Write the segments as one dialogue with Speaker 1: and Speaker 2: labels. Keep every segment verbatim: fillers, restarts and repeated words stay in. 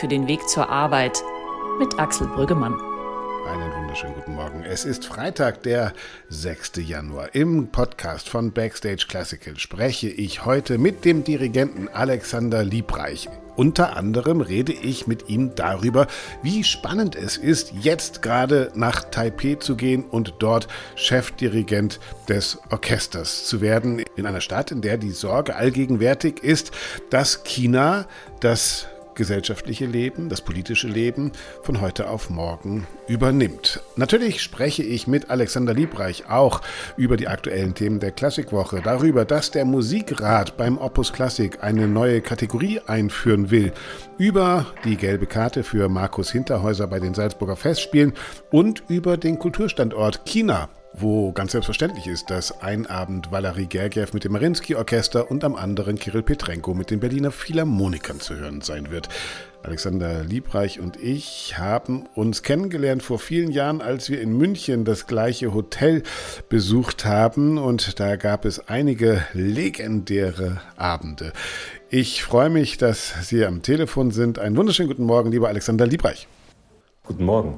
Speaker 1: für den Weg zur Arbeit mit Axel Brüggemann.
Speaker 2: Einen wunderschönen guten Morgen. Es ist Freitag, der sechster Januar. Im Podcast von Backstage Classical spreche ich heute mit dem Dirigenten Alexander Liebreich. Unter anderem rede ich mit ihm darüber, wie spannend es ist, jetzt gerade nach Taipei zu gehen und dort Chefdirigent des Orchesters zu werden. In einer Stadt, in der die Sorge allgegenwärtig ist, dass China das gesellschaftliche Leben, das politische Leben von heute auf morgen übernimmt. Natürlich spreche ich mit Alexander Liebreich auch über die aktuellen Themen der Klassikwoche, darüber, dass der Musikrat beim Opus Klassik eine neue Kategorie einführen will, über die gelbe Karte für Markus Hinterhäuser bei den Salzburger Festspielen und über den Kulturstandort China, wo ganz selbstverständlich ist, dass ein Abend Valery Gergiev mit dem Mariinsky-Orchester und am anderen Kirill Petrenko mit den Berliner Philharmonikern zu hören sein wird. Alexander Liebreich und ich haben uns kennengelernt vor vielen Jahren, als wir in München das gleiche Hotel besucht haben, und da gab es einige legendäre Abende. Ich freue mich, dass Sie am Telefon sind. Einen wunderschönen guten Morgen, lieber Alexander Liebreich.
Speaker 3: Guten Morgen.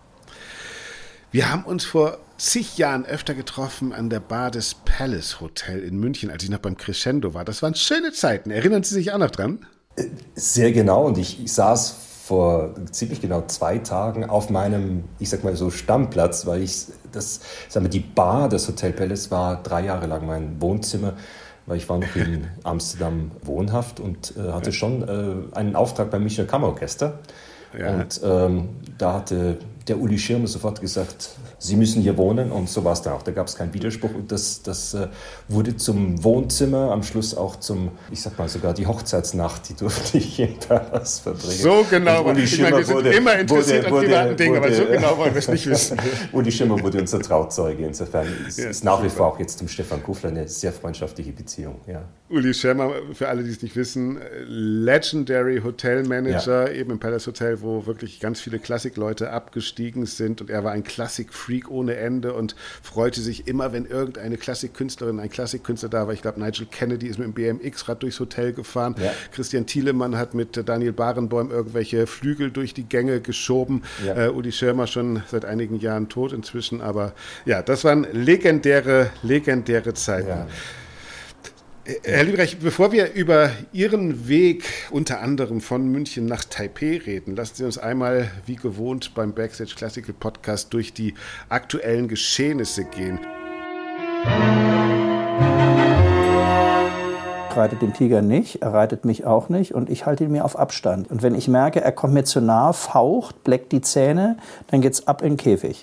Speaker 2: Wir haben uns vor zig Jahren öfter getroffen an der Bar des Palace Hotel in München, als ich noch beim Crescendo war. Das waren schöne Zeiten. Erinnern Sie sich auch noch dran?
Speaker 3: Sehr genau. Und ich, ich saß vor ziemlich genau zwei Tagen auf meinem, ich sag mal so, Stammplatz, weil ich das, sagen wir, die Bar des Hotel Palace war drei Jahre lang mein Wohnzimmer, weil ich war noch in Amsterdam wohnhaft und äh, hatte schon äh, einen Auftrag beim Münchner Kammerorchester. Ja. Und ähm, da hatte der Uli Schirmer sofort gesagt, Sie müssen hier wohnen, und so war es dann auch. Da gab es keinen Widerspruch, und das, das äh, wurde zum Wohnzimmer, am Schluss auch zum, ich sag mal sogar die Hochzeitsnacht, die durfte ich in Paris verbringen.
Speaker 2: So genau, Uli ich meine, wir sind wurde, immer interessiert wurde, an privaten Dingen, aber so genau wollen wir es nicht wissen.
Speaker 3: Uli Schirmer wurde unser Trauzeuge, insofern ist, ja, ist nach wie vor auch jetzt zum Stefan Kufler eine sehr freundschaftliche Beziehung. Ja.
Speaker 2: Uli Schirmer, für alle, die es nicht wissen, Legendary Hotelmanager, ja, eben im Palace Hotel, wo wirklich ganz viele Klassikleute abgestiegen sind, und er war ein Klassikfreak ohne Ende und freute sich immer, wenn irgendeine Klassikkünstlerin, ein Klassikkünstler da war. Ich glaube, Nigel Kennedy ist mit dem B M X-Rad durchs Hotel gefahren. Ja. Christian Thielemann hat mit Daniel Barenboim irgendwelche Flügel durch die Gänge geschoben. Ja. Uh, Uli Schirmer schon seit einigen Jahren tot inzwischen, aber ja, das waren legendäre, legendäre Zeiten. Ja. Herr Liebreich, bevor wir über Ihren Weg unter anderem von München nach Taipei reden, lassen Sie uns einmal, wie gewohnt beim Backstage Classical Podcast, durch die aktuellen Geschehnisse gehen.
Speaker 4: Ich reite den Tiger nicht, er reitet mich auch nicht, und ich halte ihn mir auf Abstand. Und wenn ich merke, er kommt mir zu nah, faucht, bleckt die Zähne, dann geht's ab in den Käfig.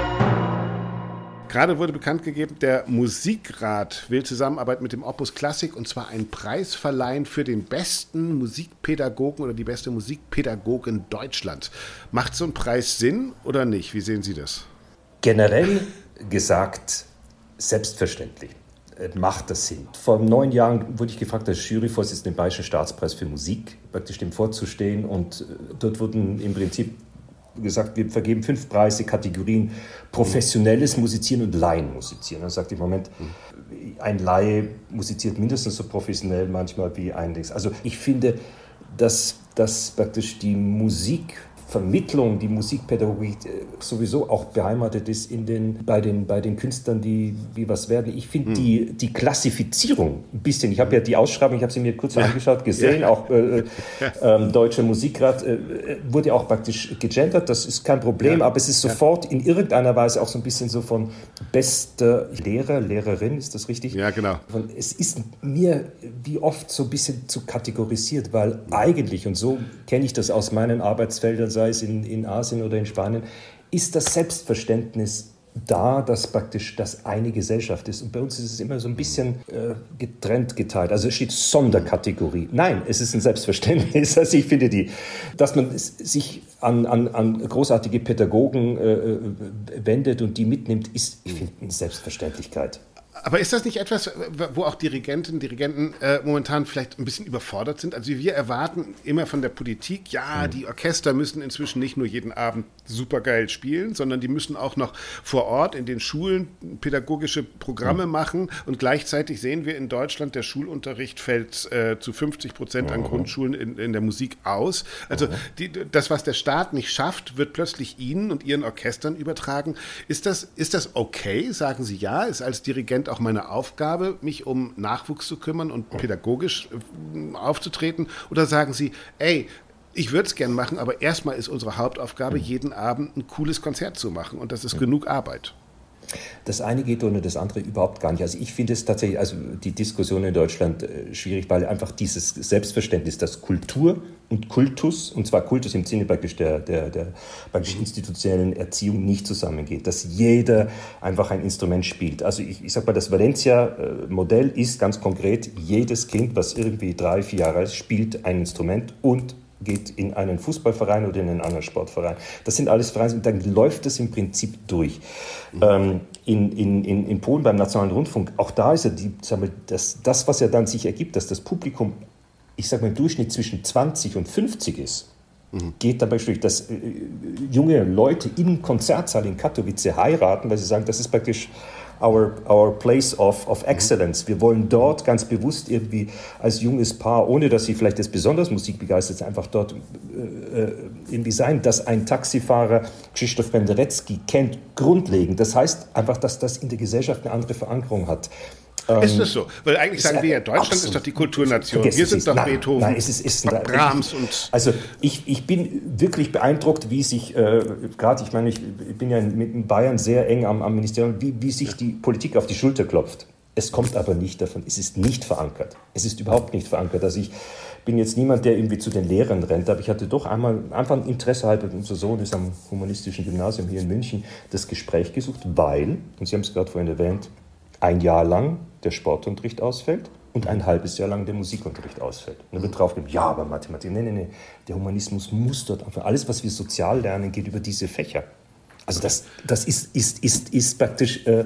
Speaker 2: Gerade wurde bekannt gegeben, der Musikrat will Zusammenarbeit mit dem Opus Klassik, und zwar einen Preis verleihen für den besten Musikpädagogen oder die beste Musikpädagogin Deutschlands. Macht so ein Preis Sinn oder nicht? Wie sehen Sie das?
Speaker 3: Generell gesagt, selbstverständlich macht das Sinn. Vor neun Jahren wurde ich gefragt, als Juryvorsitzender im Bayerischen Staatspreis für Musik praktisch dem vorzustehen, und dort wurden im Prinzip gesagt, wir vergeben fünf Preise, Kategorien: professionelles Musizieren und Laienmusizieren. Dann sagte ich, Moment, ein Laie musiziert mindestens so professionell manchmal wie ein Dings. Also ich finde, dass, dass praktisch die Musikvermittlung, die Musikpädagogik sowieso auch beheimatet ist in den, bei, den, bei den Künstlern, die, die was werden. Ich finde hm. die, die Klassifizierung ein bisschen, ich habe ja die Ausschreibung, ich habe sie mir kurz ja. angeschaut, gesehen, ja. auch äh, äh, Deutscher Musikrat äh, wurde auch praktisch gegendert, das ist kein Problem, ja. aber es ist sofort ja. in irgendeiner Weise auch so ein bisschen so von bester Lehrer, Lehrerin, ist das richtig?
Speaker 2: Ja, genau.
Speaker 3: Von, es ist mir wie oft so ein bisschen zu kategorisiert, weil eigentlich, und so kenne ich das aus meinen Arbeitsfeldern, sei es in, in Asien oder in Spanien, ist das Selbstverständnis da, dass praktisch das eine Gesellschaft ist. Und bei uns ist es immer so ein bisschen äh, getrennt, geteilt. Also es steht Sonderkategorie. Nein, es ist ein Selbstverständnis. Also ich finde, die, dass man sich an, an, an großartige Pädagogen äh, wendet und die mitnimmt, ist, ich finde, eine Selbstverständlichkeit.
Speaker 2: Aber ist das nicht etwas, wo auch Dirigentinnen, Dirigenten äh, momentan vielleicht ein bisschen überfordert sind? Also wir erwarten immer von der Politik, ja, mhm. die Orchester müssen inzwischen nicht nur jeden Abend supergeil spielen, sondern die müssen auch noch vor Ort in den Schulen pädagogische Programme mhm. machen. Und gleichzeitig sehen wir in Deutschland, der Schulunterricht fällt äh, zu fünfzig Prozent an mhm. Grundschulen in, in der Musik aus. Also mhm. die, das, was der Staat nicht schafft, wird plötzlich Ihnen und Ihren Orchestern übertragen. Ist das, ist das okay? Sagen Sie ja, ist als Dirigent auch meine Aufgabe, mich um Nachwuchs zu kümmern und pädagogisch äh, aufzutreten? Oder sagen Sie, ey, ich würde es gern machen, aber erstmal ist unsere Hauptaufgabe, jeden Abend ein cooles Konzert zu machen und das ist mhm. genug Arbeit?
Speaker 3: Das eine geht ohne das andere überhaupt gar nicht. Also ich finde es tatsächlich, also die Diskussion in Deutschland äh, schwierig, weil einfach dieses Selbstverständnis, dass Kultur und Kultus, und zwar Kultus im Sinne praktisch der, der, der praktisch institutionellen Erziehung nicht zusammengeht, dass jeder einfach ein Instrument spielt. Also ich, ich sag mal, das Valencia-Modell ist ganz konkret, jedes Kind, was irgendwie drei, vier Jahre alt ist, spielt ein Instrument und geht in einen Fußballverein oder in einen anderen Sportverein. Das sind alles Vereine, und dann läuft das im Prinzip durch. Mhm. Ähm, in, in, in Polen beim Nationalen Rundfunk, auch da ist ja die, sagen wir, das, das, was ja dann sich ergibt, dass das Publikum, ich sage mal, im Durchschnitt zwischen zwanzig und fünfzig ist, mhm. geht dabei durch, dass äh, junge Leute im Konzertsaal in Katowice heiraten, weil sie sagen, das ist praktisch Our, our place of, of excellence. Wir wollen dort ganz bewusst irgendwie als junges Paar, ohne dass sie vielleicht jetzt besonders musikbegeistert sind, einfach dort äh, irgendwie sein, dass ein Taxifahrer Krzysztof Penderecki kennt, grundlegend. Das heißt einfach, dass das in der Gesellschaft eine andere Verankerung hat.
Speaker 2: Ist das so? Weil eigentlich sagen wir ja, Deutschland absolut. Ist doch die Kulturnation. Wir sind doch nein, Beethoven,
Speaker 3: nein, es ist, ist,
Speaker 2: Brahms und...
Speaker 3: Also ich, ich bin wirklich beeindruckt, wie sich, äh, gerade, ich meine, ich bin ja mit Bayern sehr eng am, am Ministerium, wie, wie sich die Politik auf die Schulter klopft. Es kommt aber nicht davon, es ist nicht verankert. Es ist überhaupt nicht verankert. Also ich bin jetzt niemand, der irgendwie zu den Lehrern rennt, aber ich hatte doch einmal einfach ein Interesse halber, unser Sohn ist am Humanistischen Gymnasium hier in München, das Gespräch gesucht, weil, und Sie haben es gerade vorhin erwähnt, ein Jahr lang der Sportunterricht ausfällt und ein halbes Jahr lang der Musikunterricht ausfällt. Und dann wird drauf gegeben, ja, aber Mathematik, nee, nee, nee, der Humanismus muss dort einfach, alles, was wir sozial lernen, geht über diese Fächer. Also das, das ist, ist, ist, ist praktisch, äh,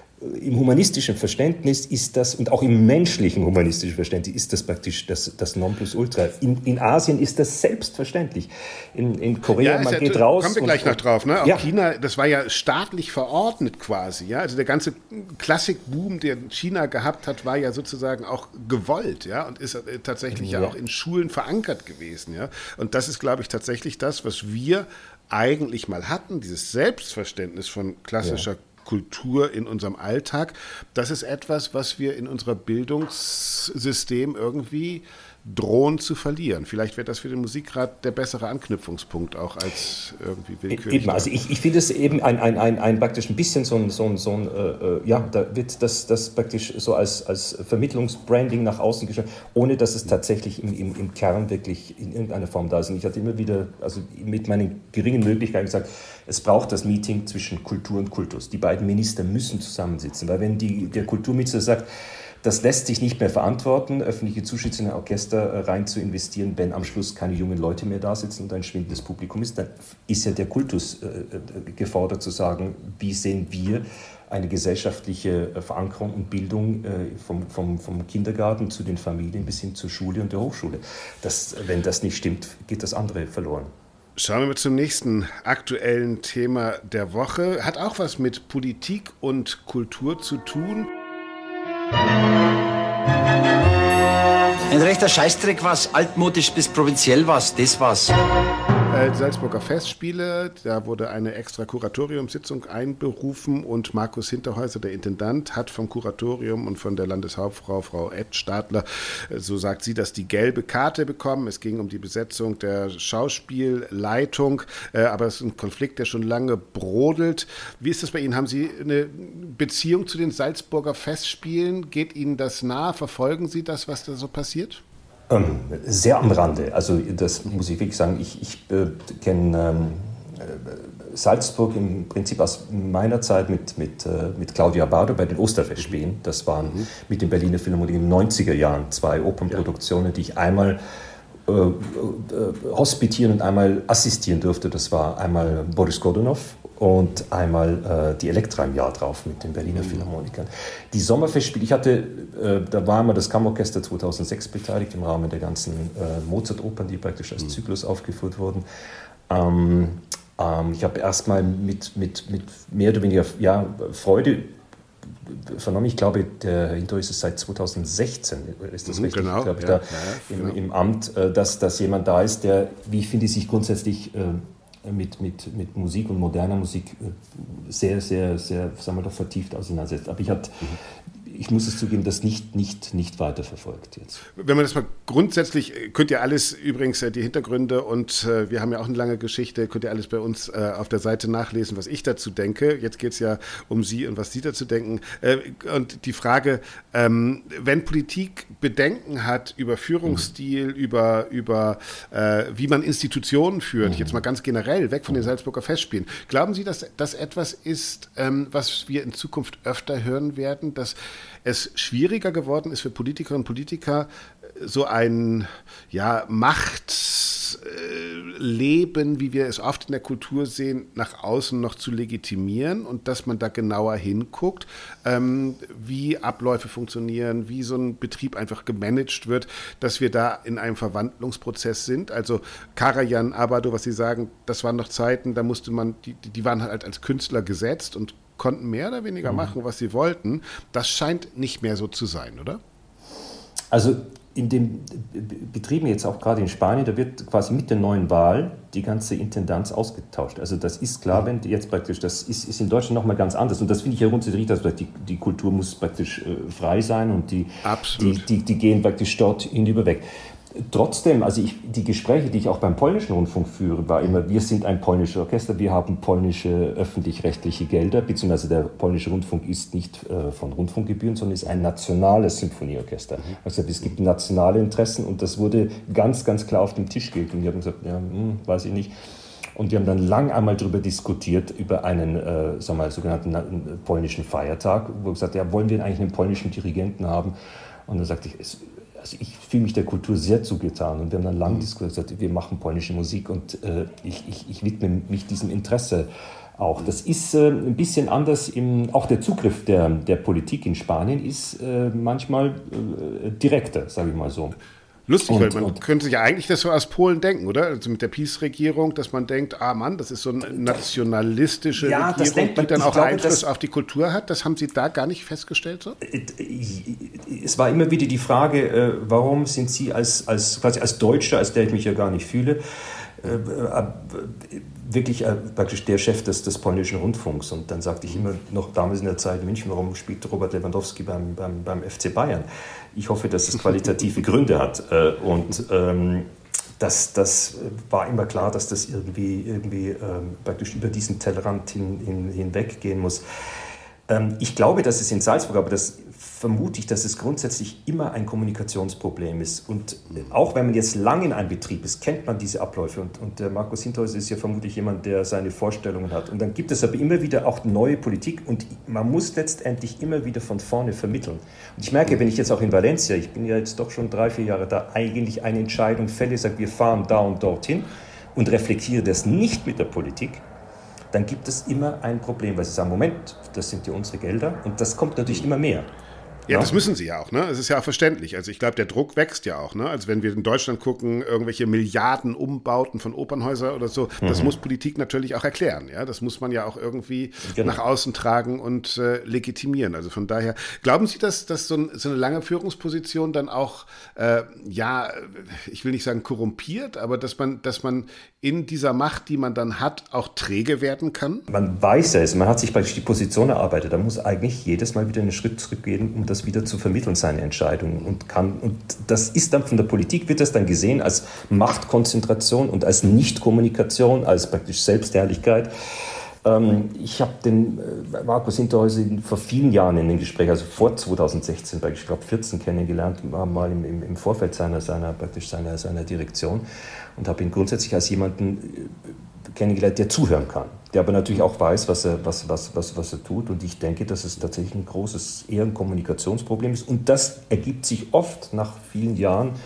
Speaker 3: im humanistischen Verständnis ist das, und auch im menschlichen humanistischen Verständnis ist das praktisch das, das Nonplusultra. In, in Asien ist das selbstverständlich. In, in Korea, ja, man ja, geht raus.
Speaker 2: Kommen wir gleich
Speaker 3: und,
Speaker 2: noch drauf. Ne? Auch
Speaker 3: ja.
Speaker 2: China, das war ja staatlich verordnet quasi. Ja? Also der ganze Klassikboom, den China gehabt hat, war ja sozusagen auch gewollt, ja, und ist tatsächlich ja, ja auch in Schulen verankert gewesen. Ja? Und das ist, glaube ich, tatsächlich das, was wir eigentlich mal hatten, dieses Selbstverständnis von klassischer ja. Kultur in unserem Alltag. Das ist etwas, was wir in unserem Bildungssystem irgendwie drohen zu verlieren. Vielleicht wäre das für den Musikrat der bessere Anknüpfungspunkt auch als irgendwie willkürlich.
Speaker 3: Eben, also ich, ich finde es eben ein, ein, ein, ein praktisch ein bisschen so ein, so ein, so ein äh, ja, da wird das, das praktisch so als, als Vermittlungsbranding nach außen gestellt, ohne dass es tatsächlich im, im, im Kern wirklich in irgendeiner Form da ist. Und ich hatte immer wieder, also mit meinen geringen Möglichkeiten gesagt, es braucht das Meeting zwischen Kultur und Kultus. Die beiden Minister müssen zusammensitzen, weil wenn die, der Kulturminister sagt, das lässt sich nicht mehr verantworten, öffentliche Zuschüsse in ein Orchester rein zu investieren, wenn am Schluss keine jungen Leute mehr da sitzen und ein schwindendes Publikum ist. Dann ist ja der Kultus äh, gefordert zu sagen, wie sehen wir eine gesellschaftliche Verankerung und Bildung äh, vom, vom, vom Kindergarten zu den Familien bis hin zur Schule und der Hochschule. Das, wenn das nicht stimmt, geht das andere verloren.
Speaker 2: Schauen wir mal zum nächsten aktuellen Thema der Woche. Hat auch was mit Politik und Kultur zu tun.
Speaker 5: Ein rechter Scheißdreck war's, altmodisch bis provinziell war's, das war's.
Speaker 2: Äh, Salzburger Festspiele, da wurde eine extra Kuratoriumssitzung einberufen und Markus Hinterhäuser, der Intendant, hat vom Kuratorium und von der Landeshauptfrau, Frau Ed Stadler, äh, so sagt sie, dass die gelbe Karte bekommen. Es ging um die Besetzung der Schauspielleitung, äh, aber es ist ein Konflikt, der schon lange brodelt. Wie ist das bei Ihnen? Haben Sie eine Beziehung zu den Salzburger Festspielen? Geht Ihnen das nah? Verfolgen Sie das, was da so passiert?
Speaker 3: Ähm, sehr am Rande. Also das muss ich wirklich sagen. Ich, ich äh, kenne ähm, Salzburg im Prinzip aus meiner Zeit mit, mit, äh, mit Claudia Bardo bei den Osterfestspielen. Das waren mhm. mit den Berliner Philharmonien in den neunziger Jahren zwei Opernproduktionen, ja. die ich einmal äh, äh, hospitieren und einmal assistieren durfte. Das war einmal Boris Godunov und einmal äh, die Elektra im Jahr drauf mit den Berliner Philharmonikern. Die Sommerfestspiele, ich hatte, äh, da war einmal das Kammerorchester zweitausendsechs beteiligt im Rahmen der ganzen äh, Mozart-Opern, die praktisch als Zyklus aufgeführt wurden. Ähm, ähm, ich habe erstmal mit, mit, mit mehr oder weniger ja, Freude vernommen. Ich glaube, der Hinter ist es seit zweitausendsechzehn, ist das
Speaker 2: mhm,
Speaker 3: richtig?
Speaker 2: Genau,
Speaker 3: ich glaube,
Speaker 2: ja,
Speaker 3: da
Speaker 2: ja,
Speaker 3: im,
Speaker 2: genau.
Speaker 3: im Amt, äh, dass, dass jemand da ist, der, wie ich finde, sich grundsätzlich äh, mit, mit, mit Musik und moderner Musik äh, sehr, sehr, sehr, sagen wir doch, vertieft auseinandersetzt. Aber ich hatte, mhm. ich muss es zugeben, das nicht, nicht, nicht weiterverfolgt jetzt.
Speaker 2: Wenn man das mal grundsätzlich, könnt ihr alles, übrigens die Hintergründe und äh, wir haben ja auch eine lange Geschichte, könnt ihr alles bei uns äh, auf der Seite nachlesen, was ich dazu denke. Jetzt geht es ja um Sie und was Sie dazu denken. Äh, und die Frage, ähm, wenn Politik Bedenken hat über Führungsstil, mhm. über, über äh, wie man Institutionen führt, mhm. jetzt mal ganz generell, weg von den Salzburger Festspielen, glauben Sie, dass das etwas ist, ähm, was wir in Zukunft öfter hören werden, dass es schwieriger geworden ist für Politikerinnen und Politiker, so ein ja, Machtleben, wie wir es oft in der Kultur sehen, nach außen noch zu legitimieren und dass man da genauer hinguckt, ähm, wie Abläufe funktionieren, wie so ein Betrieb einfach gemanagt wird, dass wir da in einem Verwandlungsprozess sind. Also Karajan, Abado, was Sie sagen, das waren noch Zeiten, da musste man, die, die waren halt als Künstler gesetzt und konnten mehr oder weniger machen, was sie wollten. Das scheint nicht mehr so zu sein, oder?
Speaker 3: Also in den Betrieben jetzt auch gerade in Spanien, da wird quasi mit der neuen Wahl die ganze Intendanz ausgetauscht. Also das ist klar, wenn jetzt praktisch, das ist, ist in Deutschland nochmal ganz anders. Und das finde ich ja grundsätzlich, dass die, die Kultur muss praktisch äh, frei sein und die, die, die, die gehen praktisch dort hinüber weg. Trotzdem, also ich, die Gespräche, die ich auch beim polnischen Rundfunk führe, war immer, wir sind ein polnisches Orchester, wir haben polnische öffentlich-rechtliche Gelder, beziehungsweise der polnische Rundfunk ist nicht äh, von Rundfunkgebühren, sondern ist ein nationales Symphonieorchester. Mhm. Also es gibt nationale Interessen und das wurde ganz, ganz klar auf den Tisch gelegt. Und die haben gesagt, ja, hm, weiß ich nicht. Und wir haben dann lang einmal darüber diskutiert, über einen äh, sagen wir mal, sogenannten äh, polnischen Feiertag, wo wir gesagt haben, ja, wollen wir eigentlich einen polnischen Dirigenten haben? Und dann sagte ich, es Also ich fühle mich der Kultur sehr zugetan und wir haben dann lange mhm. diskutiert, wir machen polnische Musik und äh, ich, ich, ich widme mich diesem Interesse auch. Das ist äh, ein bisschen anders, im, auch der Zugriff der, der Politik in Spanien ist äh, manchmal äh, direkter, sage ich mal so.
Speaker 2: Lustig,
Speaker 3: und,
Speaker 2: weil man
Speaker 3: und,
Speaker 2: könnte sich ja eigentlich das so aus Polen denken, oder? Also mit der PiS-Regierung, dass man denkt, ah Mann, das ist so eine nationalistische
Speaker 3: ja,
Speaker 2: Regierung,
Speaker 3: man,
Speaker 2: die dann auch
Speaker 3: glaube,
Speaker 2: Einfluss auf die Kultur hat. Das haben Sie da gar nicht festgestellt? So?
Speaker 3: Es war immer wieder die Frage, warum sind Sie als, als, quasi als Deutscher, als der ich mich ja gar nicht fühle, wirklich praktisch der Chef des, des polnischen Rundfunks. Und dann sagte ich immer noch damals in der Zeit in München, warum spielt Robert Lewandowski beim, beim, beim F C Bayern? Ich hoffe, dass es qualitative Gründe hat. Und ähm, das, das war immer klar, dass das irgendwie, irgendwie ähm, praktisch über diesen Tellerrand hin, hin, hinweg gehen muss. Ähm, ich glaube, dass es in Salzburg, aber das vermute ich, dass es grundsätzlich immer ein Kommunikationsproblem ist. Und auch wenn man jetzt lang in einem Betrieb ist, kennt man diese Abläufe. Und, und der Markus Hinterhäuser ist ja vermutlich jemand, der seine Vorstellungen hat. Und dann gibt es aber immer wieder auch neue Politik. Und man muss letztendlich immer wieder von vorne vermitteln. Und ich merke, wenn ich jetzt auch in Valencia, ich bin ja jetzt doch schon drei, vier Jahre da, eigentlich eine Entscheidung fälle, sage, wir fahren da und dorthin und reflektiere das nicht mit der Politik, dann gibt es immer ein Problem, weil sie sagen, Moment, das sind ja unsere Gelder. Und das kommt natürlich immer mehr.
Speaker 2: Ja, das müssen sie ja auch, ne? Es ist ja auch verständlich. Also ich glaube, der Druck wächst ja auch, ne? Also wenn wir in Deutschland gucken, irgendwelche Milliarden Umbauten von Opernhäusern oder so, mhm. das muss Politik natürlich auch erklären, ja? Das muss man ja auch irgendwie genau. nach außen tragen und äh, legitimieren. Also von daher, glauben Sie, dass, dass so, ein, so eine lange Führungsposition dann auch, äh, ja, ich will nicht sagen korrumpiert, aber dass man, dass man in dieser Macht, die man dann hat, auch träge werden kann?
Speaker 3: Man weiß es, man hat sich praktisch die Position erarbeitet. Da muss eigentlich jedes Mal wieder einen Schritt zurückgehen, um das wieder zu vermitteln, seine Entscheidungen. Und, kann, und das ist dann von der Politik, wird das dann gesehen als Machtkonzentration und als Nichtkommunikation, als praktisch Selbstherrlichkeit. Ähm, ich habe den äh, Markus Hinterhäuser vor vielen Jahren in einem Gespräch, also vor zweitausendsechzehn, bei ich glaube vierzehn kennengelernt, war mal im, im, im Vorfeld seiner, seiner, praktisch seiner, seiner Direktion und habe ihn grundsätzlich als jemanden kennengelernt, der zuhören kann, der aber natürlich auch weiß, was er, was, was, was, was er tut. Und ich denke, dass es tatsächlich ein großes, eher ein Kommunikationsproblem ist. Und das ergibt sich oft nach vielen Jahren,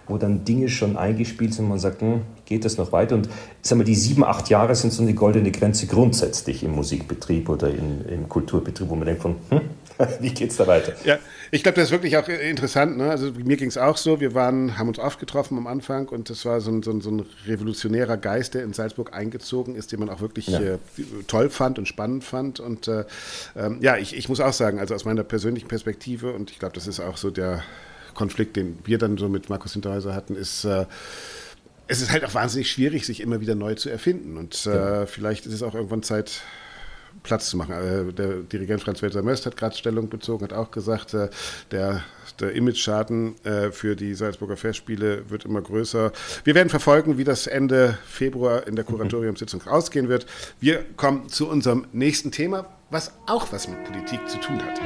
Speaker 3: wo dann Dinge schon eingespielt sind und man sagt, hm, geht das noch weiter? Und sagen wir, die sieben, acht Jahre sind so eine goldene Grenze grundsätzlich im Musikbetrieb oder in, im Kulturbetrieb, wo man denkt von, hm, wie geht's da weiter?
Speaker 2: Ja, ich glaube, das ist wirklich auch interessant. Ne? Also mir ging es auch so, wir waren, haben uns oft getroffen am Anfang und das war so ein, so ein, so ein revolutionärer Geist, der in Salzburg eingezogen ist, den man auch wirklich ja. äh, toll fand und spannend fand. Und äh, ähm, ja, ich, ich muss auch sagen, also aus meiner persönlichen Perspektive, und ich glaube, das ist auch so der Konflikt, den wir dann so mit Markus Hinterhäuser hatten, ist, äh, es ist halt auch wahnsinnig schwierig, sich immer wieder neu zu erfinden. Und äh, ja. vielleicht ist es auch irgendwann Zeit, Platz zu machen. Äh, der Dirigent Franz Welser-Möst hat gerade Stellung bezogen, hat auch gesagt, äh, der, der Image-Schaden äh, für die Salzburger Festspiele wird immer größer. Wir werden verfolgen, wie das Ende Februar in der Kuratoriumssitzung ausgehen wird. Wir kommen zu unserem nächsten Thema, was auch was mit Politik zu tun hat.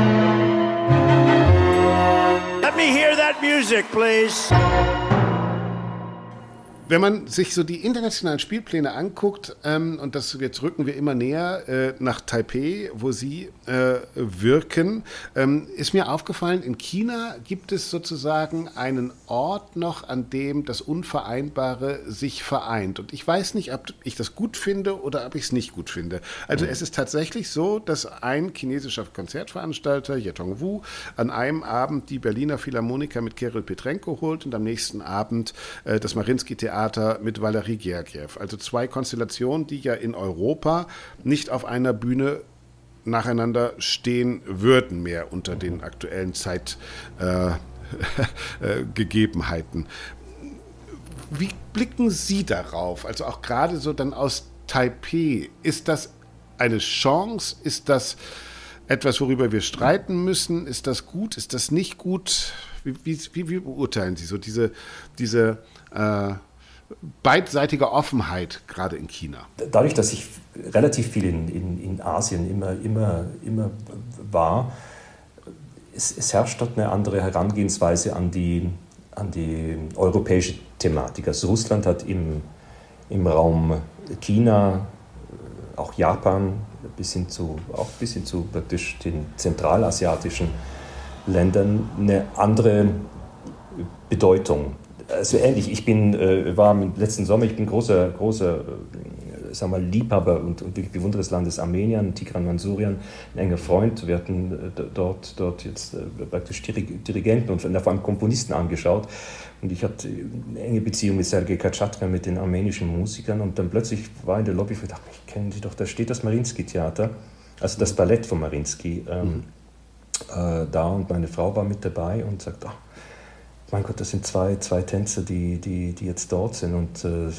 Speaker 6: Let me hear that music, please.
Speaker 2: Wenn man sich so die internationalen Spielpläne anguckt, ähm, und das jetzt rücken wir immer näher äh, nach Taipei, wo Sie äh, wirken, ähm, ist mir aufgefallen, in China gibt es sozusagen einen Ort noch, an dem das Unvereinbare sich vereint. Und ich weiß nicht, ob ich das gut finde oder ob ich es nicht gut finde. Also mhm. es ist tatsächlich so, dass ein chinesischer Konzertveranstalter, Yetong Wu, an einem Abend die Berliner Philharmoniker mit Kirill Petrenko holt und am nächsten Abend äh, das Mariinsky-Theater mit Valery Gergiev. Also zwei Konstellationen, die ja in Europa nicht auf einer Bühne nacheinander stehen würden mehr unter den aktuellen Zeitgegebenheiten. Äh, Wie blicken Sie darauf? Also auch gerade so dann aus Taipei. Ist das eine Chance? Ist das etwas, worüber wir streiten müssen? Ist das gut? Ist das nicht gut? Wie, wie, wie beurteilen Sie so diese, diese äh, beidseitige Offenheit gerade in China?
Speaker 3: Dadurch, dass ich relativ viel in, in, in Asien immer, immer, immer war, es, es herrscht dort eine andere Herangehensweise an die, an die europäische Thematik. Also Russland hat im, im Raum China, auch Japan, bis hin zu, auch bis hin zu praktisch den zentralasiatischen Ländern eine andere Bedeutung. Also ähnlich, ich bin, äh, war im letzten Sommer, ich bin großer, großer äh, sagen wir, Liebhaber und, und Bewunderer des Landes Armenien, Tigran Mansurian, ein enger Freund. Wir hatten äh, dort, dort jetzt äh, praktisch Dirigenten und vor allem Komponisten angeschaut. Und ich hatte eine enge Beziehung mit Sergei Khatschaturian, mit den armenischen Musikern. Und dann plötzlich war in der Lobby, ich dachte, ich kenne Sie doch, da steht das Mariinsky-Theater, also das Ballett von Mariinsky, ähm, mhm. äh, da. Und meine Frau war mit dabei und sagt, ach, mein Gott, das sind zwei, zwei Tänzer, die, die, die jetzt dort sind. Und äh,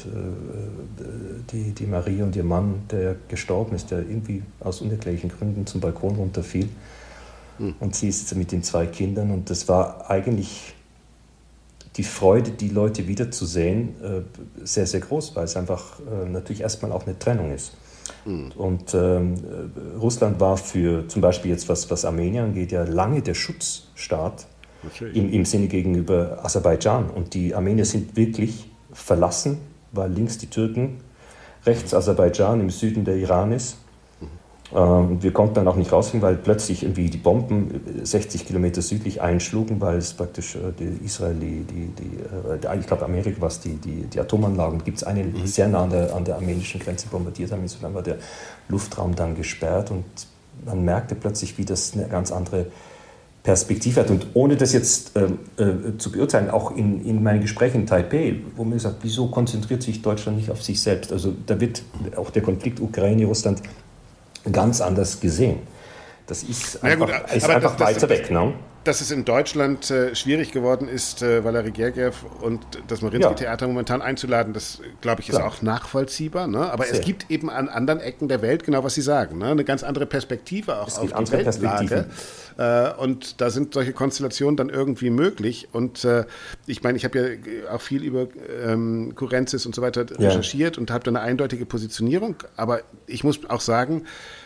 Speaker 3: die, die Marie und ihr Mann, der gestorben ist, der irgendwie aus unerklärlichen Gründen zum Balkon runterfiel. Mhm. Und sie ist jetzt mit den zwei Kindern. Und das war eigentlich die Freude, die Leute wiederzusehen, äh, sehr, sehr groß, weil es einfach äh, natürlich erstmal auch eine Trennung ist. Mhm. Und ähm, Russland war für zum Beispiel jetzt, was, was Armenien angeht, ja lange der Schutzstaat. Im, Im Sinne gegenüber Aserbaidschan. Und die Armenier sind wirklich verlassen, weil links die Türken, rechts Aserbaidschan, im Süden der Iran ist. Ähm, wir konnten dann auch nicht rausgehen, weil plötzlich irgendwie die Bomben sechzig Kilometer südlich einschlugen, weil es praktisch äh, die Israel, die, die, die, äh, ich glaube Amerika, was die, die, die Atomanlagen, gibt es eine, die sehr nah an der, an der armenischen Grenze bombardiert haben. Insofern war der Luftraum dann gesperrt und man merkte plötzlich, wie das eine ganz andere Perspektive hat. Und ohne das jetzt äh, äh, zu beurteilen, auch in, in meinen Gesprächen in Taipei, wo mir gesagt, wieso konzentriert sich Deutschland nicht auf sich selbst? Also da wird auch der Konflikt Ukraine-Russland ganz anders gesehen. Das ist einfach, ja gut, ist einfach das, weiter das, weg. Ne?
Speaker 2: Dass es in Deutschland äh, schwierig geworden ist, äh, Valery Gergiev und das Mariinsky-Theater ja. momentan einzuladen, das, glaube ich, ist Klar. auch nachvollziehbar. Ne? Aber Sehr. es gibt eben an anderen Ecken der Welt, genau was Sie sagen, ne? eine ganz andere Perspektive auch
Speaker 3: es
Speaker 2: auf
Speaker 3: gibt
Speaker 2: die Weltlage. Äh, und da sind solche Konstellationen dann irgendwie möglich. Und äh, ich meine, ich habe ja auch viel über ähm, Kurenzis und so weiter ja. recherchiert und habe da eine eindeutige Positionierung. Aber ich muss auch sagen,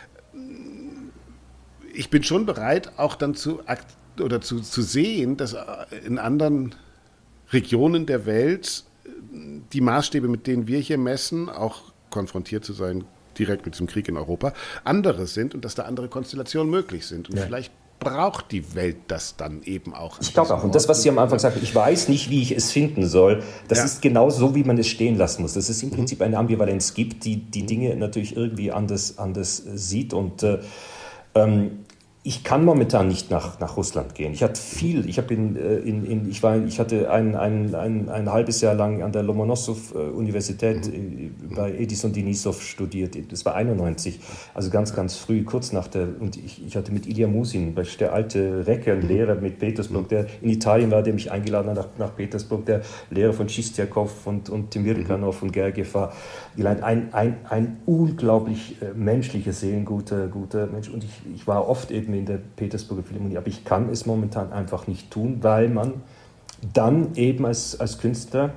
Speaker 2: ich bin schon bereit, auch dann zu aktivieren, oder zu, zu sehen, dass in anderen Regionen der Welt die Maßstäbe, mit denen wir hier messen, auch konfrontiert zu sein, direkt mit diesem Krieg in Europa, andere sind und dass da andere Konstellationen möglich sind. Und ja. vielleicht braucht die Welt das dann eben auch.
Speaker 3: Ich glaube auch. Und das, was Sie am Anfang sagten, ich weiß nicht, wie ich es finden soll, das ja. ist genau so, wie man es stehen lassen muss. Dass es im Prinzip eine Ambivalenz gibt, die die Dinge natürlich irgendwie anders, anders sieht. Und äh, ähm, ich kann momentan nicht nach, nach Russland gehen. Ich hatte viel, ich habe in, in, in, ich war, ich hatte ein, ein, ein, ein halbes Jahr lang an der Lomonossow-Universität mhm. bei Edison Denisov studiert. Das war einundneunzig, also ganz, ganz früh, kurz nach der, und ich, ich hatte mit Ilya Musin, der alte Recke, ein Lehrer mit Petersburg, der in Italien war, der mich eingeladen hat nach, nach Petersburg, der Lehrer von Schistjakov und, und Timirkanov und Gergiev war, ein, ein, ein unglaublich äh, menschlicher, seelenguter guter Mensch. Und ich, ich war oft eben in der Petersburger Philharmonie, aber ich kann es momentan einfach nicht tun, weil man dann eben als, als Künstler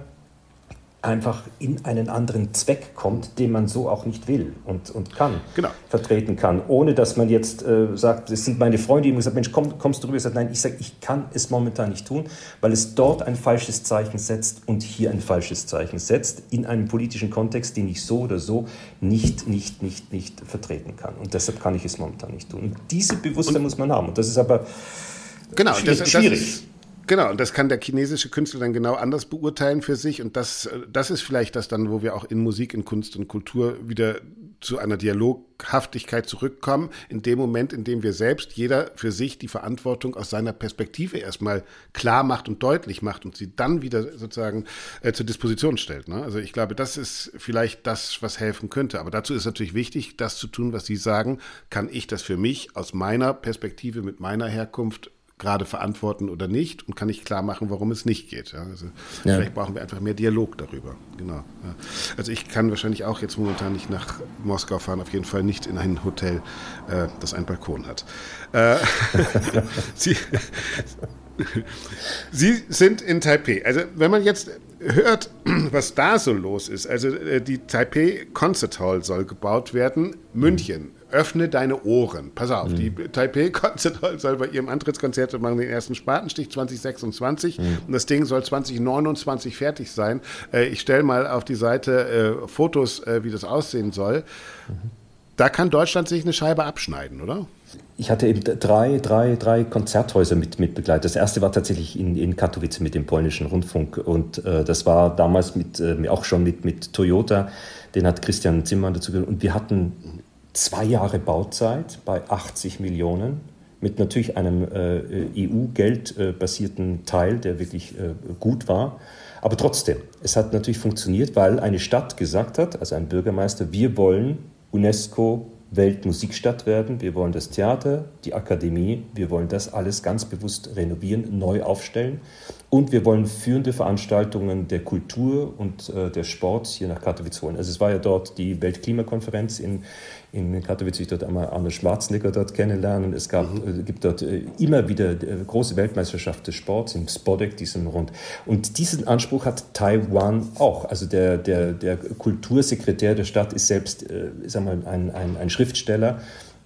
Speaker 3: einfach in einen anderen Zweck kommt, den man so auch nicht will und, und kann, genau. vertreten kann, ohne dass man jetzt äh, sagt, das sind meine Freunde, die mir gesagt, Mensch, komm, kommst du rüber? Ich sage, nein, ich sage, ich kann es momentan nicht tun, weil es dort ein falsches Zeichen setzt und hier ein falsches Zeichen setzt, in einem politischen Kontext, den ich so oder so nicht, nicht, nicht, nicht vertreten kann. Und deshalb kann ich es momentan nicht tun. Und diese Bewusstsein und, muss man haben. Und das ist aber
Speaker 2: genau,
Speaker 3: schwierig.
Speaker 2: Das,
Speaker 3: schwierig.
Speaker 2: Das ist Genau, und das kann der chinesische Künstler dann genau anders beurteilen für sich. Und das, das ist vielleicht das dann, wo wir auch in Musik, in Kunst und Kultur wieder zu einer Dialoghaftigkeit zurückkommen. In dem Moment, in dem wir selbst, jeder für sich die Verantwortung aus seiner Perspektive erstmal klar macht und deutlich macht und sie dann wieder sozusagen äh, zur Disposition stellt. Ne? Also ich glaube, das ist vielleicht das, was helfen könnte. Aber dazu ist natürlich wichtig, das zu tun, was Sie sagen. Kann ich das für mich aus meiner Perspektive, mit meiner Herkunft gerade verantworten oder nicht und kann ich klar machen, warum es nicht geht. Ja, also ja. Vielleicht brauchen wir einfach mehr Dialog darüber. Genau. Ja. Also ich kann wahrscheinlich auch jetzt momentan nicht nach Moskau fahren, auf jeden Fall nicht in ein Hotel, äh, das einen Balkon hat. Äh, Sie, Sie sind in Taipei. Also wenn man jetzt hört, was da so los ist, also die Taipei Concert Hall soll gebaut werden, München. Öffne deine Ohren. Pass auf, mhm. die Taipei Concert Hall soll bei ihrem Antrittskonzert machen den ersten Spatenstich zwanzig sechsundzwanzig mhm. und das Ding soll zwanzig neunundzwanzig fertig sein. Äh, ich stelle mal auf die Seite äh, Fotos, äh, wie das aussehen soll. Mhm. Da kann Deutschland sich eine Scheibe abschneiden, oder?
Speaker 3: Ich hatte eben drei, drei, drei Konzerthäuser mit, mit begleitet. Das erste war tatsächlich in, in Katowice mit dem polnischen Rundfunk und äh, das war damals mit, äh, auch schon mit, mit Toyota. Den hat Christian Zimmermann dazu gehört und wir hatten zwei Jahre Bauzeit bei achtzig Millionen mit natürlich einem äh, E U-Geld-basierten Teil, der wirklich äh, gut war. Aber trotzdem, es hat natürlich funktioniert, weil eine Stadt gesagt hat, also ein Bürgermeister, wir wollen UNESCO Weltmusikstadt werden, wir wollen das Theater, die Akademie, wir wollen das alles ganz bewusst renovieren, neu aufstellen und wir wollen führende Veranstaltungen der Kultur und äh, der Sports hier nach Katowice holen. Also es war ja dort die Weltklimakonferenz in, in Katowice, ich dort einmal Arnold Schwarzenegger dort kennenlernen. Es gab, mhm. äh, gibt dort äh, immer wieder äh, große Weltmeisterschaft des Sports im Spodek, diesem Rund. Und diesen Anspruch hat Taiwan auch. Also der, der, der Kultursekretär der Stadt ist selbst äh, sagen wir, ein, ein, ein Schriftsteller,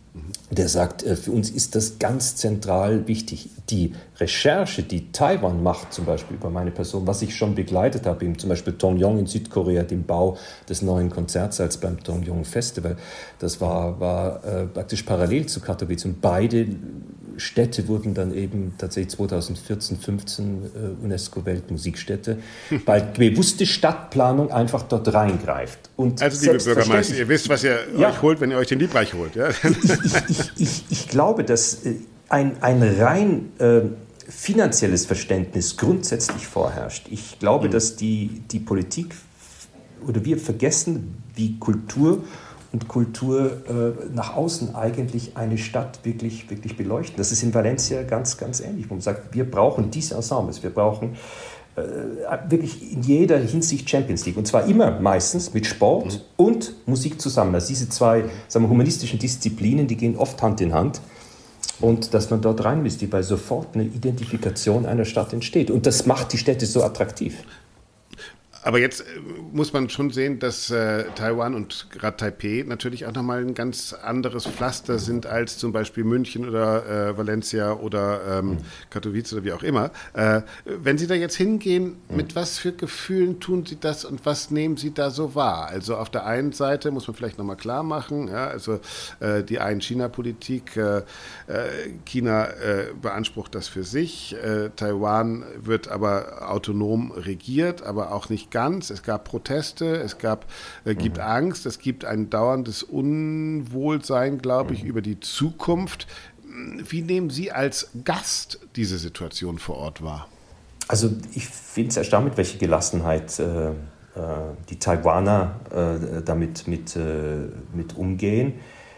Speaker 3: der sagt, für uns ist das ganz zentral wichtig. Die Recherche, die Taiwan macht, zum Beispiel über meine Person, was ich schon begleitet habe, zum Beispiel Tongyong in Südkorea, den Bau des neuen Konzertsaals beim Tongyong Festival, das war, war äh, praktisch parallel zu Katowice. Und beide Städte wurden dann eben tatsächlich zweitausendvierzehn, fünfzehn äh, UNESCO-Weltmusikstätte, weil bewusste Stadtplanung einfach dort reingreift. Und
Speaker 2: also liebe Bürgermeister, ihr wisst, was ihr ja. euch holt, wenn ihr euch den Liebreich holt. Ja?
Speaker 3: Ich, ich, ich, ich glaube, dass ein, ein rein äh, finanzielles Verständnis grundsätzlich vorherrscht. Ich glaube, mhm. dass die, die Politik oder wir vergessen, wie Kultur und Kultur äh, nach außen eigentlich eine Stadt wirklich, wirklich beleuchten. Das ist in Valencia ganz, ganz ähnlich, wo man sagt, wir brauchen diese Ensembles, wir brauchen äh, wirklich in jeder Hinsicht Champions League. Und zwar immer meistens mit Sport mhm. und Musik zusammen. Also diese zwei sagen wir, humanistischen Disziplinen, die gehen oft Hand in Hand. Und dass man dort rein müsste, weil sofort eine Identifikation einer Stadt entsteht. Und das macht die Städte so attraktiv.
Speaker 2: Aber jetzt äh, muss man schon sehen, dass äh, Taiwan und gerade Taipei natürlich auch nochmal ein ganz anderes Pflaster sind als zum Beispiel München oder äh, Valencia oder ähm, Katowice oder wie auch immer. Äh, wenn Sie da jetzt hingehen, mit was für Gefühlen tun Sie das und was nehmen Sie da so wahr? Also auf der einen Seite muss man vielleicht nochmal klar machen, ja, also äh, die Ein-China-Politik, äh, äh, China äh, beansprucht das für sich, äh, Taiwan wird aber autonom regiert, aber auch nicht ganz. Es gab Proteste, es gab, äh, gibt mhm. Angst, es gibt ein dauerndes Unwohlsein, glaube ich, mhm. über die Zukunft. Wie nehmen Sie als Gast diese Situation vor Ort wahr?
Speaker 3: Also ich finde es erstaunlich, welche Gelassenheit äh, äh, die Taiwaner äh, damit mit, äh, mit umgehen.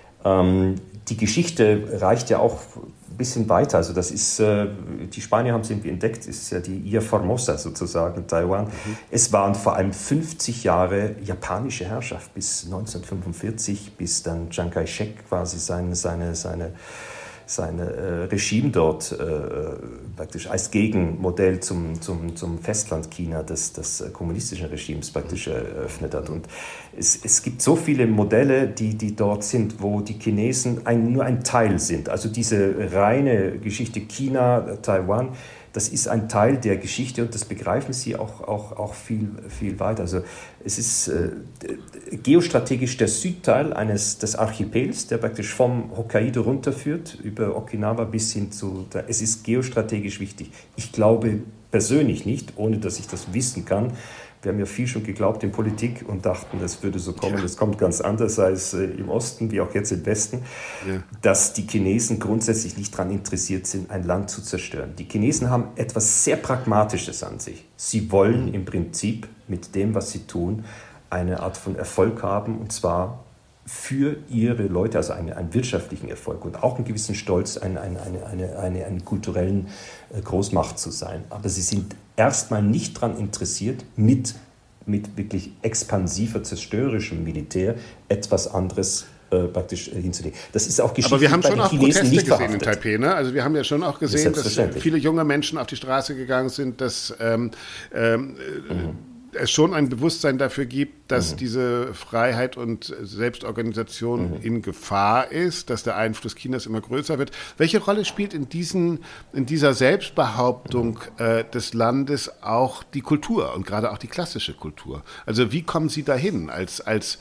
Speaker 3: Ähm, die Geschichte reicht ja auch ein bisschen weiter. Also das ist, äh, die Spanier haben es irgendwie entdeckt, ist ja die Ilha Formosa sozusagen, Taiwan. Mhm. Es waren vor allem fünfzig Jahre japanische Herrschaft bis neunzehnhundertfünfundvierzig, bis dann Chiang Kai-shek quasi seine, seine, seine sein äh, Regime dort äh, praktisch als Gegenmodell zum, zum, zum Festland China des, des kommunistischen Regimes praktisch eröffnet hat. Und es, es gibt so viele Modelle, die, die dort sind, wo die Chinesen ein, nur ein Teil sind. Also diese reine Geschichte China, Taiwan, das ist ein Teil der Geschichte und das begreifen sie auch, auch, auch viel, viel weiter. Also es ist äh, geostrategisch der Südteil eines, des Archipels, der praktisch vom Hokkaido runterführt, über Okinawa bis hin zu... Da, es ist geostrategisch wichtig. Ich glaube persönlich nicht, ohne dass ich das wissen kann. Wir haben ja viel schon geglaubt in Politik und dachten, das würde so kommen. Das kommt ganz anders als äh, im Osten, wie auch jetzt im Westen, ja. Dass die Chinesen grundsätzlich nicht daran interessiert sind, ein Land zu zerstören. Die Chinesen haben etwas sehr Pragmatisches an sich. Sie wollen im Prinzip mit dem, was sie tun, eine Art von Erfolg haben, und zwar für ihre Leute, also einen, einen wirtschaftlichen Erfolg und auch einen gewissen Stolz, eine, eine, eine, eine, eine, eine kulturellen Großmacht zu sein. Aber sie sind erstmal nicht daran interessiert, mit, mit wirklich expansiver, zerstörerischem Militär etwas anderes äh, praktisch äh, hinzulegen. Das ist auch Geschichte,
Speaker 2: aber wir haben
Speaker 3: bei
Speaker 2: schon
Speaker 3: den
Speaker 2: auch
Speaker 3: Chinesen
Speaker 2: Proteste
Speaker 3: nicht
Speaker 2: gesehen
Speaker 3: verhaftet.
Speaker 2: in Taipei, ne? Also wir haben ja schon auch gesehen, dass viele junge Menschen auf die Straße gegangen sind, dass ähm, ähm, mhm. es schon ein Bewusstsein dafür gibt, dass mhm. diese Freiheit und Selbstorganisation mhm. in Gefahr ist, dass der Einfluss Chinas immer größer wird. Welche Rolle spielt in, diesen, in dieser Selbstbehauptung mhm. äh, des Landes auch die Kultur und gerade auch die klassische Kultur? Also wie kommen Sie dahin als, als,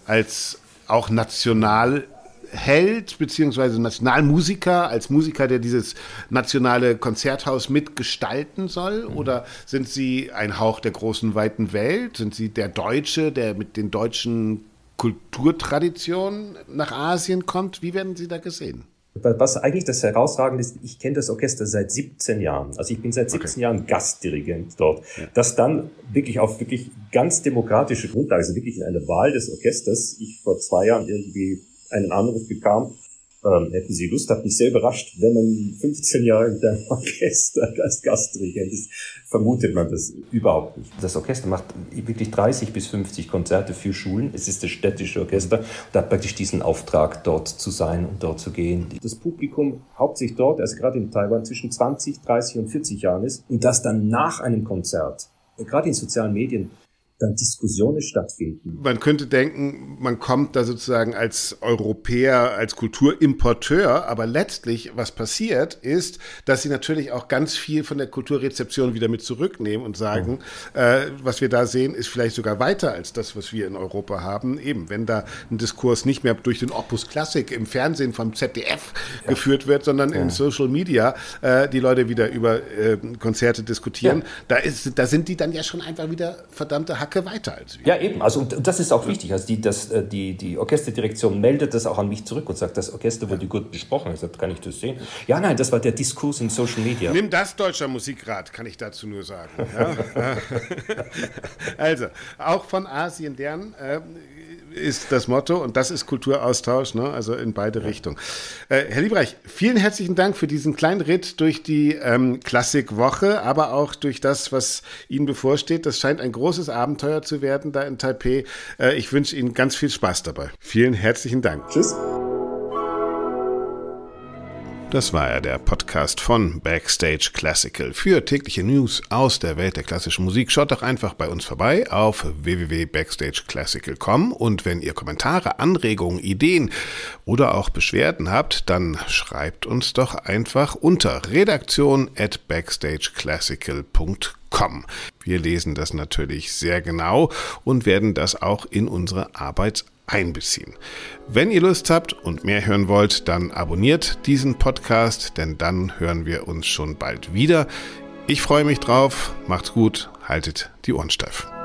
Speaker 2: als auch Nationalheld beziehungsweise Nationalmusiker, als Musiker, der dieses nationale Konzerthaus mitgestalten soll? Mhm. Oder sind Sie ein Hauch der großen, weiten Welt? Sind Sie der Deutsche, der mit den deutschen Kulturtraditionen nach Asien kommt? Wie werden Sie da gesehen?
Speaker 3: Was eigentlich das Herausragende ist, ich kenne das Orchester seit siebzehn Jahren. Also ich bin seit siebzehn okay. Jahren Gastdirigent dort. Ja. Das dann wirklich auf wirklich ganz demokratische Grundlage, also wirklich in einer Wahl des Orchesters, ich vor zwei Jahren irgendwie einen Anruf bekam, ähm, hätten Sie Lust, hat mich sehr überrascht, wenn man fünfzehn Jahre mit einem Orchester als Gastdirigent ist, vermutet man das überhaupt nicht. Das Orchester macht wirklich dreißig bis fünfzig Konzerte für Schulen. Es ist das städtische Orchester und hat praktisch diesen Auftrag, dort zu sein und dort zu gehen. Das Publikum hauptsächlich dort, also gerade in Taiwan, zwischen zwanzig, dreißig und vierzig Jahren ist und das dann nach einem Konzert, gerade in sozialen Medien, dann Diskussionen stattfinden.
Speaker 2: Man könnte denken, man kommt da sozusagen als Europäer, als Kulturimporteur, aber letztlich, was passiert, ist, dass sie natürlich auch ganz viel von der Kulturrezeption wieder mit zurücknehmen und sagen, mhm. äh, was wir da sehen, ist vielleicht sogar weiter als das, was wir in Europa haben. Eben, wenn da ein Diskurs nicht mehr durch den Opus Classic im Fernsehen vom Z D F ja. geführt wird, sondern ja. in Social Media äh, die Leute wieder über äh, Konzerte diskutieren, ja. da, ist, da sind die dann ja schon einfach wieder verdammte Hacke weiter als wir.
Speaker 3: Ja, eben. Also, und, und das ist auch wichtig. Also die, das, die, die Orchesterdirektion meldet das auch an mich zurück und sagt, das Orchester wurde gut besprochen. Ich sage, kann ich das sehen? Ja, nein, das war der Diskurs in Social Media.
Speaker 2: Nimm das, Deutscher Musikrat, kann ich dazu nur sagen. Ja? Also, auch von Asien lernen äh, ist das Motto und das ist Kulturaustausch, ne? Also in beide Richtungen. Äh, Herr Liebreich, vielen herzlichen Dank für diesen kleinen Ritt durch die ähm, Klassikwoche, aber auch durch das, was Ihnen bevorsteht. Das scheint ein großes Abenteuer zu werden da in Taipei. Äh, ich wünsche Ihnen ganz viel Spaß dabei. Vielen herzlichen Dank.
Speaker 3: Tschüss.
Speaker 2: Das war ja der Podcast von Backstage Classical. Für tägliche News aus der Welt der klassischen Musik schaut doch einfach bei uns vorbei auf w w w punkt backstage classical punkt com und wenn ihr Kommentare, Anregungen, Ideen oder auch Beschwerden habt, dann schreibt uns doch einfach unter redaktion at backstage classical punkt com. Wir lesen das natürlich sehr genau und werden das auch in unsere Arbeit einbeziehen. Wenn ihr Lust habt und mehr hören wollt, dann abonniert diesen Podcast, denn dann hören wir uns schon bald wieder. Ich freue mich drauf, macht's gut, haltet die Ohren steif.